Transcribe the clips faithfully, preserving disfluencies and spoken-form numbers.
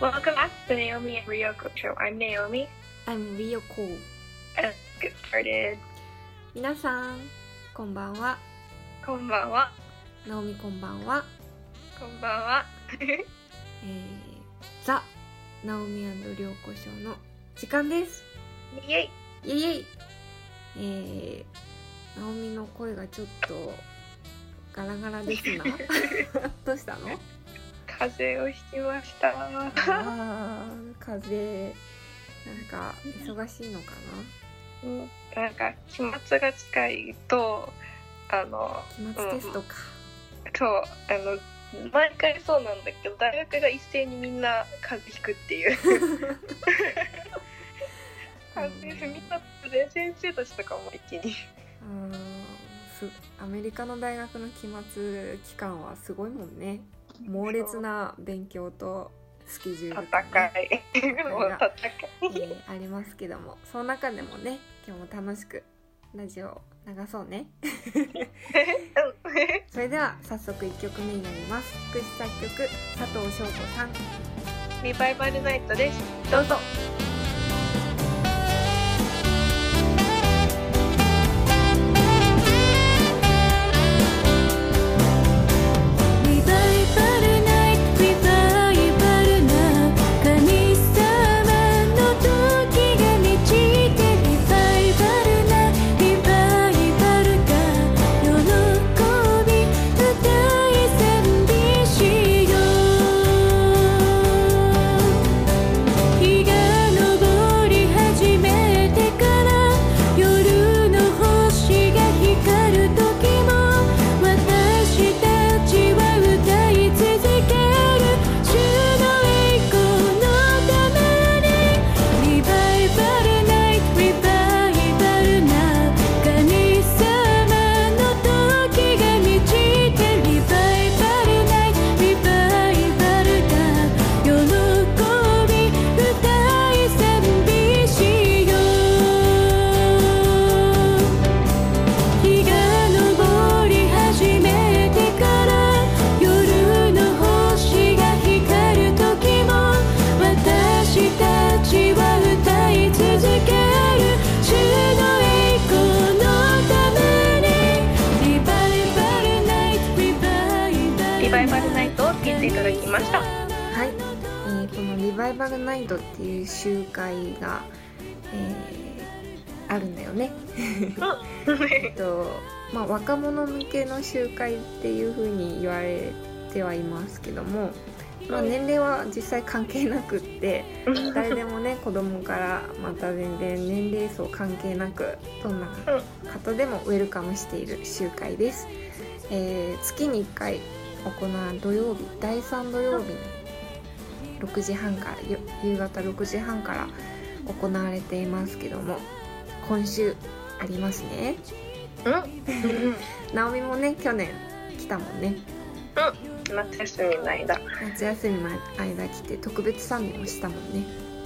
Welcome back to the Naomi and Ryoko show. I'm Naomi. I'm Ryoko. Let's get started. 皆さん、こんばんは。 こんばんは。 ナオミこんばんは。 こんばんは。 えー、ザ・ナオミ&リョウコショーの時間です。 イエイイエイイエイ。えー、ナオミの声がちょっとガラガラですな。どうしたの？ 風邪をひきました。 あー、風邪。なんか忙しいのかな？うん、なんか期末が近いとあの期末テストか、 うん、そうあの毎回そうなんだけど大学が一斉にみんな風邪ひくっていう風邪みんなで先生たちとかも一気にうんすアメリカの大学の期末期間はすごいもんね。猛烈な勉強とスケジュールと、ね、 戦いもう戦い、 えー、ありますけども、その中でもね今日も楽しくラジオを流そうね。それでは早速いっきょくめになります。作詞作曲佐藤翔子さん、 リバイバルナイトです。 どうぞ。はい、えー、このリバイバルナイトっていう集会が、えー、あるんだよね。えっとまあ、若者向けの集会っていう風に言われてはいますけども、まあ、年齢は実際関係なくって誰でもね子供からまた全然年齢層関係なくどんな方でもウェルカムしている集会です。えー、月にいっかい行う土曜日、だいさん土曜日にろくじはんから夕方ろくじはんから行われていますけども、今週ありますね。ナオミもね去年来たもんね。 うん、夏休みの間夏休みの間来て特別賛美もしたもんね。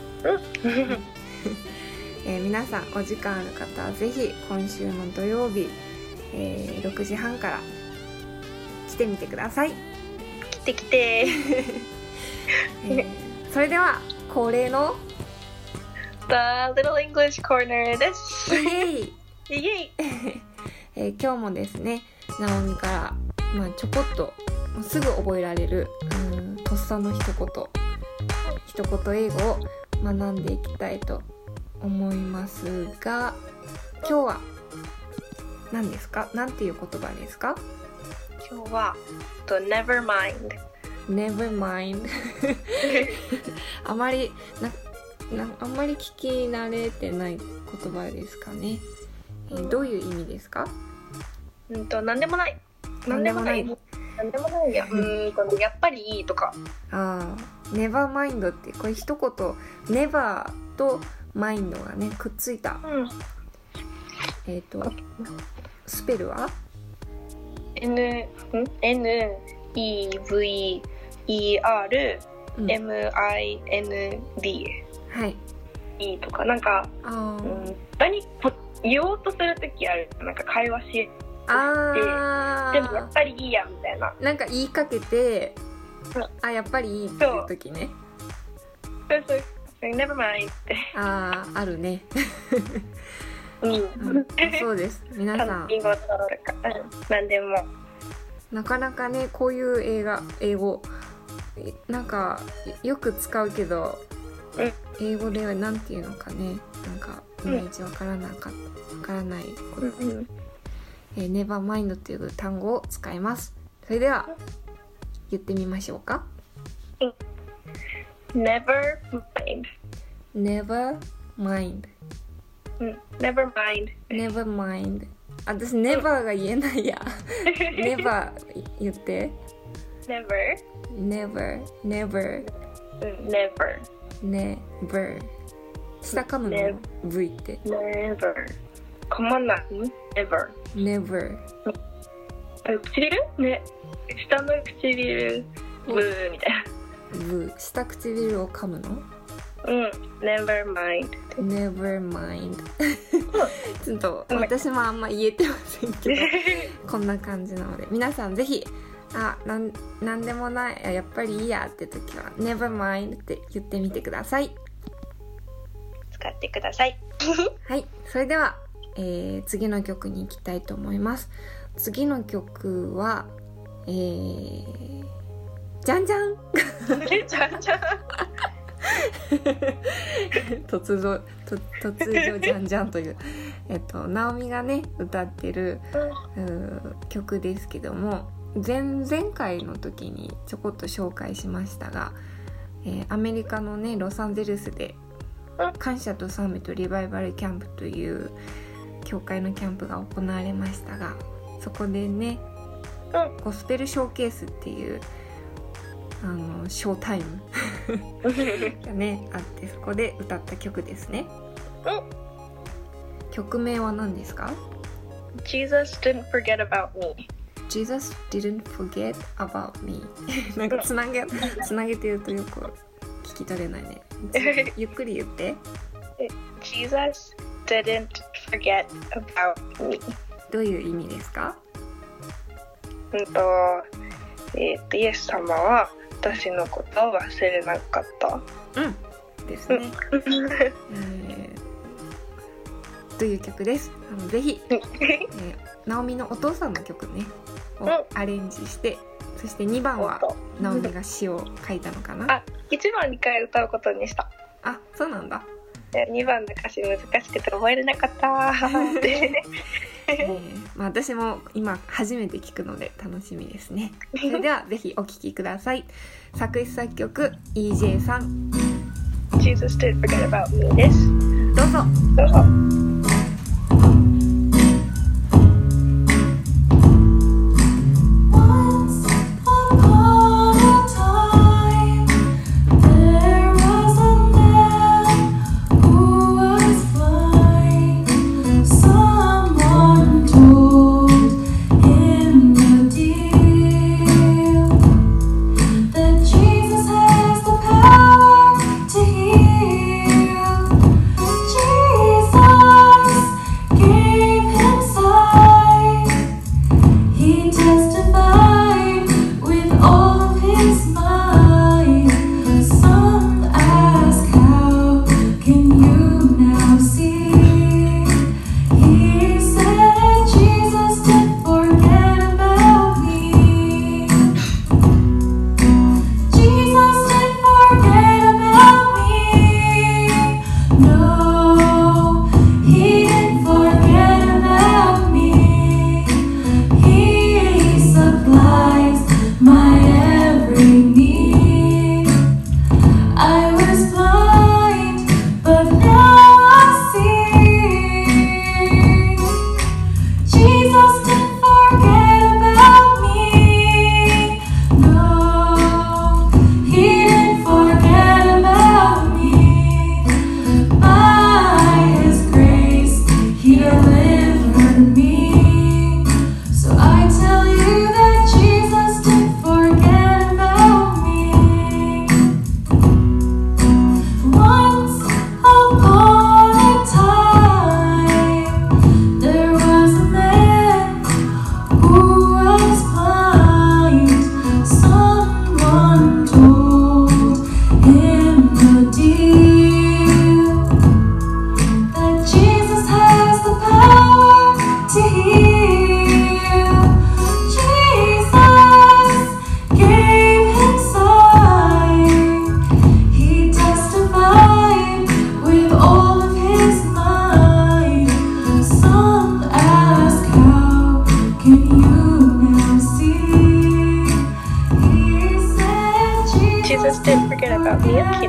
えー、皆さんお時間ある方はぜひ今週の土曜日、えー、ろくじはんから来てみてください。 来て来て、 えー、それでは恒例の The Little English Corner です。 イエイイエイ、 えー、今日もですねナオミから、まあ、ちょこっとすぐ覚えられるうんとっさの一言一言英語を学んでいきたいと思いますが、今日は何ですか？何ていう言葉ですか？ 今日はと Never mind Never mind あまりななあんまり聞き慣れてない言葉ですかね。えー、どういう意味ですか？ うんと何でもない何でもない何でもないやうんとやっぱりいいとか。 ああ、Never mind ってこれ一言 Never と mind がねくっついた、 うん、 えっとスペルは N, N, E, V, E, R, M, I, N, D、うん、 はいいいとかなんかあ、うん、何言おうとするときあるなんか会話しあでもやっぱりいいやみたいななんか言いかけて、うん、あやっぱりいいっていうときねそういう never mind ってあああるねうん、うん、 そうです皆さん単語とか、うん、何でもなかなかねこういう映画英語なんかよく使うけど、うん、英語ではなんていうのかねなんかイメージわからなかった、わからないこと、うんうんえー、never mind という単語を使います。それでは言ってみましょうか。 うん、never mind never mind、 うん、never mind never mind 私 never が言えないやnever 言って never never never never never 下噛むの V って never 噛まない never never 唇ね下の唇ブーみたいなブー下唇を噛むのうん never mind never mind ちょっと私もあんま言えてませんけどこんな感じなので皆さんぜひあなん、なんでもないやっぱりいいやって時は never mind って言ってみてください。 使ってくださいはいそれでは、えー、次の曲に行きたいと思います。次の曲はえー、じゃんじゃんじゃんじゃん突如と突如じゃんじゃんというえっとナオミがね歌ってる、うん、曲ですけども前々回の時にちょこっと紹介しましたが、えー、アメリカのねロサンゼルスで感謝と賛美とリバイバルキャンプという教会のキャンプが行われましたがそこでねゴスペルショーケースっていうあのショータイムがねあってそこで歌った曲ですね。曲名は何ですか？ Jesus didn't forget about me Jesus didn't forget about me なんかつなげつなげて言うとよく聞き取れないね。ゆっくり言って。 Jesus didn't forget about me どういう意味ですか？ うんと、えーと、イエス様は私のことを忘れなかった。 うんですね。えー、という曲です。あのぜひ、えー、ナオミのお父さんの曲ねをアレンジして、そしてにばんはナオミが詩を書いたのかな。 あ、いちばんにかい歌うことにした。 あ、そうなんだ。 にばんの歌詞難しくて覚えれなかったってえーまあ、私も今初めて聞くので楽しみですね。それではぜひお聴きください。作詞作曲 イージェー さん Jesus didn't forget about me です。 どうぞどうぞ。 Jesus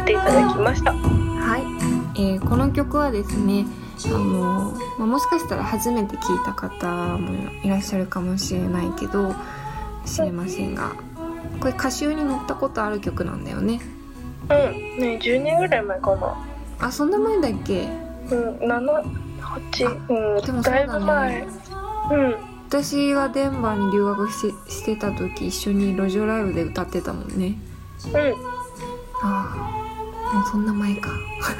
ていただきました。 はい、えー、この曲はですね、あの、まあ、もしかしたら初めて聴いた方もいらっしゃるかもしれないけど知れませんが、これ歌集に載ったことある曲なんだよね。 うんね、じゅうねんぐらい前かな。 あ、そんな前だっけ。 うん、なな、はち、うん、 でもそうだね、 だいぶ前。うん、 私がデンバーに留学 し, してた時一緒に路上ライブで歌ってたもんね。 うん。 ああ、もうそんな前か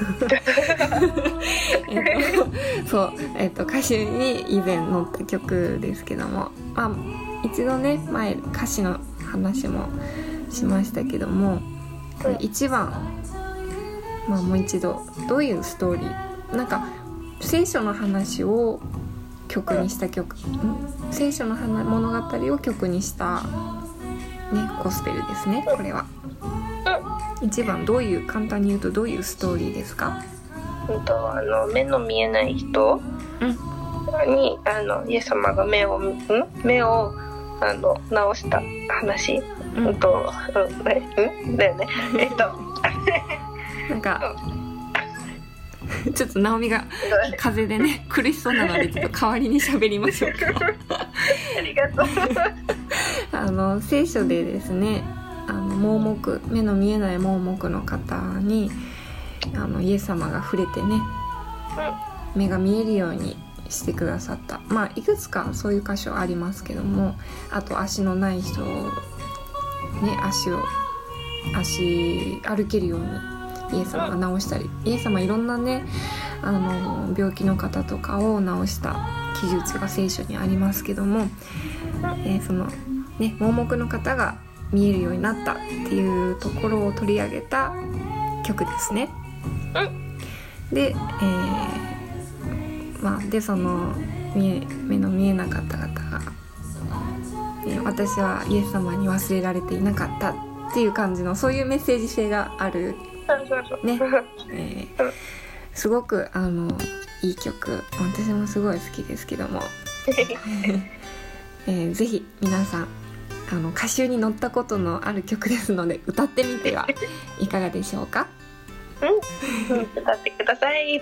えっとそう、えっと、歌詞に以前載った曲ですけども、まあ、一度ね前歌詞の話もしましたけども、いちばん、まあ、もう一度どういうストーリー、なんか聖書の話を曲にした曲、うん、聖書の物語を曲にした、ね、ゴスペルですね。これは、うん、いちばんどういう、簡単に言うとどういうストーリーですか。 うんと、あの目の見えない人に、うん、あのイエス様が目をん目をあの直した話、うんうんとうんね、うんだよねえっとなんかちょっと直美が風邪でね苦しそうなのでちょっと代わりに喋りましょうかありがとうあの聖書でですね、あの盲目、目の見えない盲目の方にあのイエス様が触れてね、うん、目が見えるようにしてくださった。まあいくつかそういう箇所ありますけども、あと足のない人をね、足を足歩けるようにイエス様が治したり、イエス様いろんなね、あの病気の方とかを治した記述が聖書にありますけども、えー、そのね盲目の方が見えるようになったっていうところを取り上げた曲ですね。で、えー、まあでその見え目の見えなかった方が、ね、私はイエス様に忘れられていなかったっていう感じの、そういうメッセージ性があるね、えー、すごくあのいい曲、私もすごい好きですけども、えー、ぜひ皆さんあの歌集に載ったことのある曲ですので歌ってみてはいかがでしょうか。 うん、歌ってください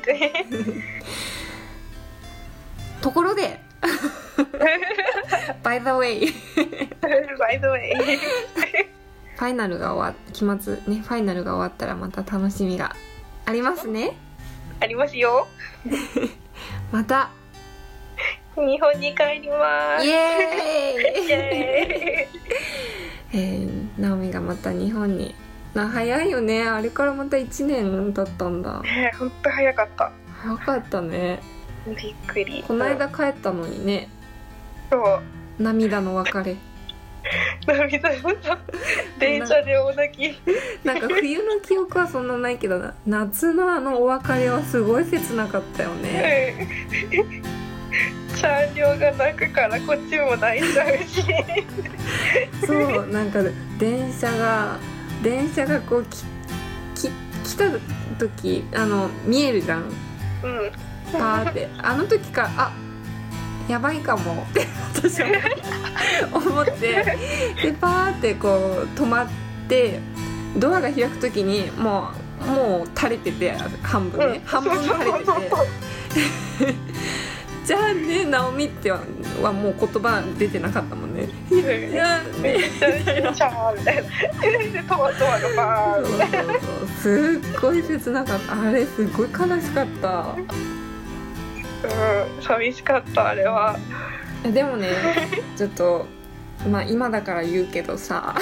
ところでby the way by the way ファイナルが終わっ期末ね、ファイナルが終わったらまた楽しみがありますね。 ありますよまた日本に帰ります。 イエーイイエーイ、えー、ナオミがまた日本に、な早いよね、あれからまたいちねん経ったんだ。 えー、ほんと早かった。 早かったね。 びっくり。 この間帰ったのにね。 そう涙の別れ涙の電車で大泣きなんか冬の記憶はそんなないけどな、夏のあのお別れはすごい切なかったよね。 チャンリョウが泣くからこっちも泣いちゃうしそう、なんか電車が電車がこうきき来た時あの見えるじゃん、うん、パーってあの時からあやばいかもって私は思ってでパーってこう止まってドアが開く時にもうもう垂れてて半分ね、うん、半分垂れててじゃあねナオミってはもう言葉出てなかったもんね。いやねチャーみたいなでトマトがバーンみたいな、 すっごい切なかった。あれすごい悲しかった。 うん、寂しかったあれは。 でもねちょっとまあ今だから言うけどさ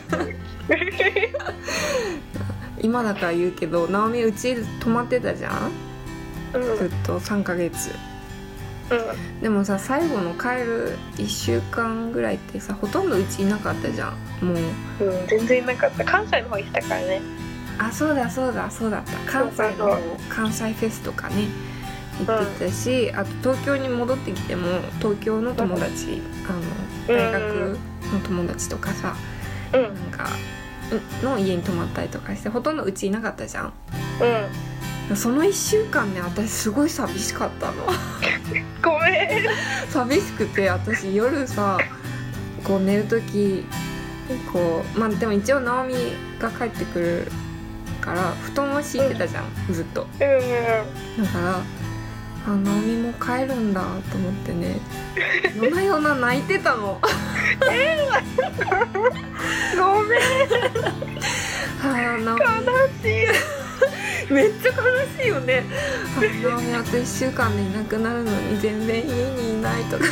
今だから言うけどナオミうち泊まってたじゃん、うん、ずっとさんかげつ、うん、でもさ最後の帰るいっしゅうかんぐらいってさほとんどうちいなかったじゃんもう、 うん、全然いなかった。関西の方行ったからね。 あ、そうだそうだそうだった。関西の方関西フェスとかね行ってたし、うん、あと東京に戻ってきても東京の友達、うん、あの大学の友達とかさ、うん、なんかの家に泊まったりとかしてほとんどうちいなかったじゃん、うん、そのいっしゅうかんね私すごい寂しかったのごめん寂しくて私夜さこう寝る時こうまあでも一応ナオミが帰ってくるから布団を敷いてたじゃん、うん、ずっと、うん、だからあ直美も帰るんだと思ってね夜な夜な泣いてたのえー、ごめんあ直美悲しいめっちゃ悲しいよね。あ直美あといっしゅうかんでいなくなるのに全然家にいないとか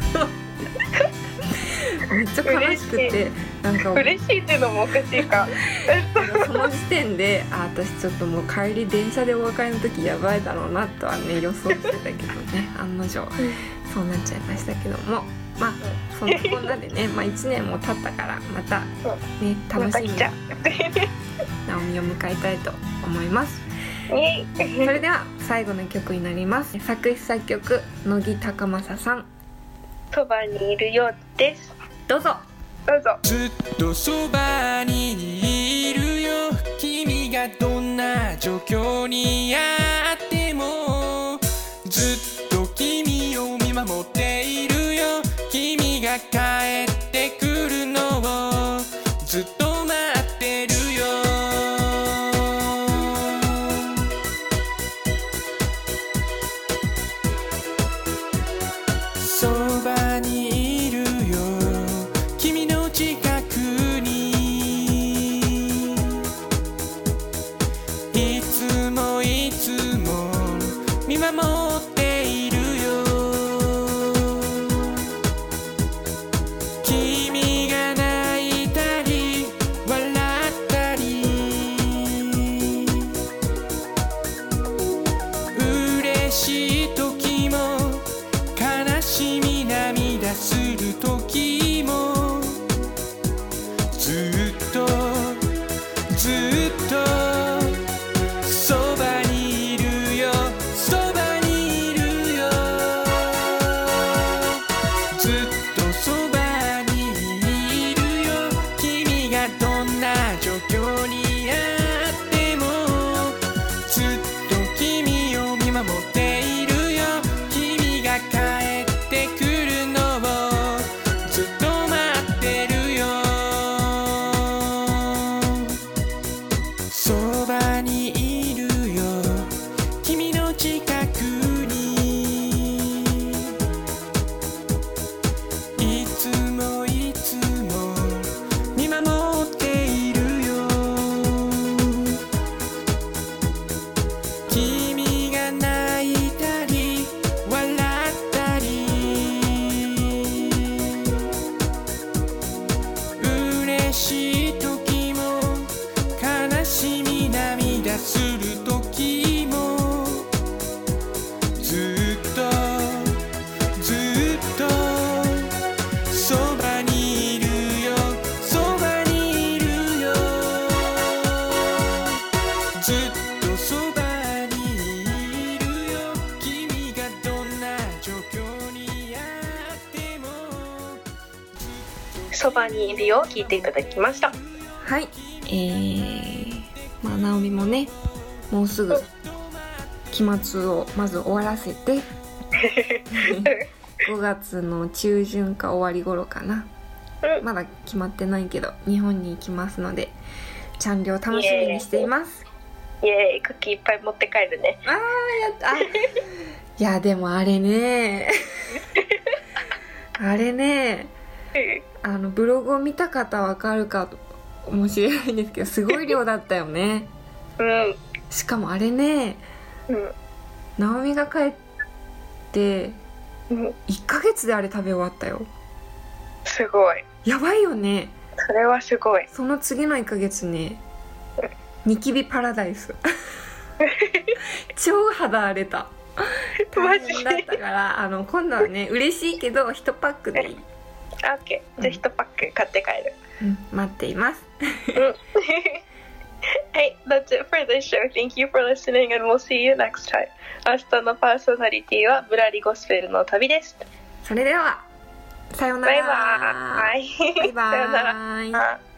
めっちゃ悲しくて、なんか嬉しいっていうのもおかしいかその時点であ私ちょっともう帰り電車でお別れの時やばいだろうなとはね予想してたけどね案の定そうなっちゃいましたけども、まあそんなこんなでね、まあ、いちねんも経ったからまたね楽しみに直美を迎えたいと思います。それでは最後の曲になります。作詞作曲乃木高政さん、 そばにいるよです。 どうぞどうぞ。 ずっとそばにいるよ、君がどんな状況にあってもずっと君を見守っているよ、君が帰ってくるのをずっと待ってるよ。そばにいるよ、君の近くにいつもいつも見守っているよ。君が泣いたり笑ったり嬉しい時も悲しみ涙する時もずっとずっとそばにいるよ、そばにいるよ、ずっとそばにいるよ、君がどんな状況にあってもずっと君を見守っているよ、君が帰ってくるのをずっと待ってるよ。そばにいるよ、君の近くにいつもいつも見守っているよ、君が泣いたり笑ったり嬉しい時も悲しみ涙する時もずっとずっとそばにいるよ、そばにいるよ、ずっとそばにいるよ、君がどんな状況にあってもそばにいるよを聞いていただきました。 はい、えー、まあ直美もねもうすぐ期末をまず終わらせてごがつの中旬か終わり頃かな、まだ決まってないけど日本に行きますのでチャンリを楽しみにしています。 イエーイ、クッキーいっぱい持って帰るね。 あーやったあいやでもあれねあれねあのブログを見た方はわかるかもしれないんですけどすごい量だったよねうんしかもあれね、 うん、 直美が帰ってうん、 いっかげつであれ食べ終わったよ。 すごい、 やばいよね。 それはすごい。 その次のいっかげつねニキビパラダイス超肌荒れた大変だったからあの今度はね嬉しいけどいちパックでいい。 オッケー、じゃあいちパック買って帰る。 うん、待っています。 Hey, that's it for this show. Thank you for listening and we'll see you next time. 明日のパーソナリティはぶらりゴスペルの旅です。 それではさようなら。 バイバイ。 バイバイ。 さようなら。